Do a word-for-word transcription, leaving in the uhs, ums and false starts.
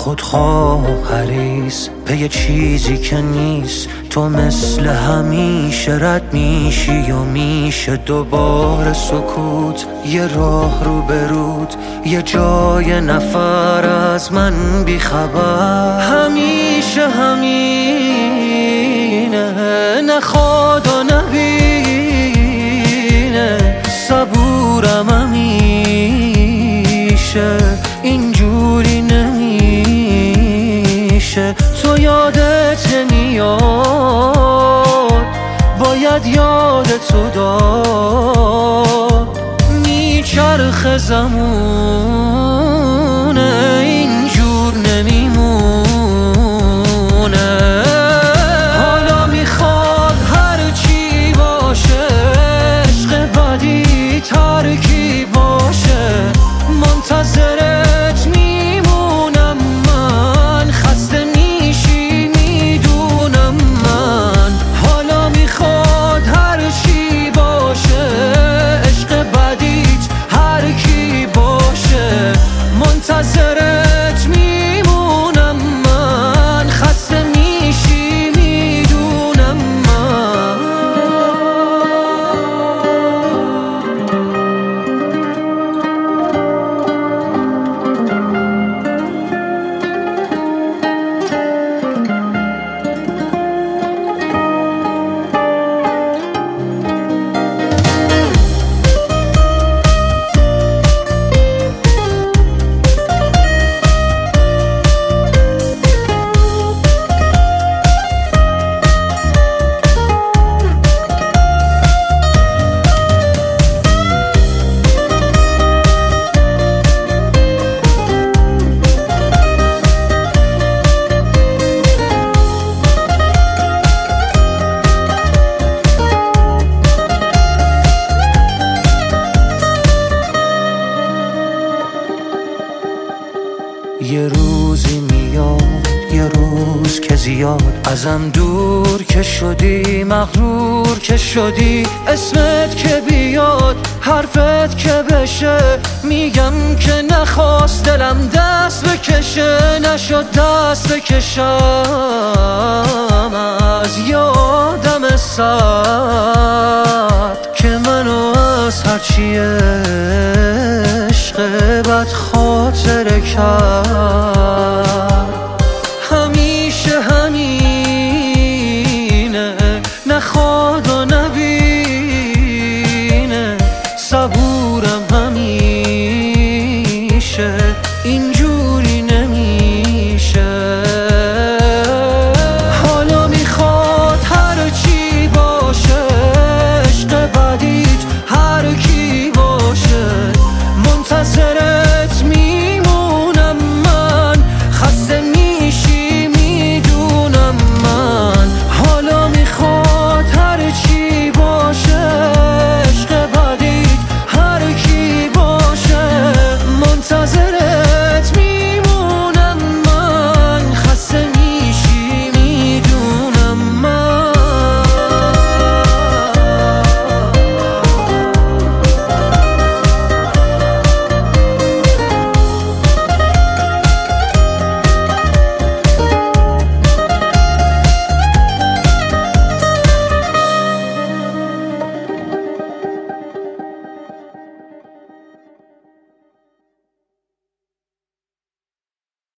خودخواه حریص پی چیزی که نیست. تو مثل همیشه رد میشی و میشه دوباره سکوت. یه راه رو برود، یه جای نفر از من بیخبر. همیشه همینه، نخواد و نبینه. صبورم همیشه، اینجوری نمیشه. تو یادت نمیاد، باید یادتو داد. میچرخه زمونه، اینجور نمیمونه. حالا میخواد هر چی باشه، عشق بدی ترکی باشه. منتظرت میمونم من، خسته میشی میدونم من. حالا میخواد هر چی باشه، عشق بدیت هر کی باشه. منتظرت میمونم من، خسته میشی میدونم من. یه روزی میاد، یه روز که زیاد ازم دور که شدی، مغرور که شدی. اسمت که بیاد، حرفت که بشه، میگم که نخواست دلم دست بکشه. نشد دست بکشم از یادم سرد که منو از هرچی عشق بد خاطره کرد.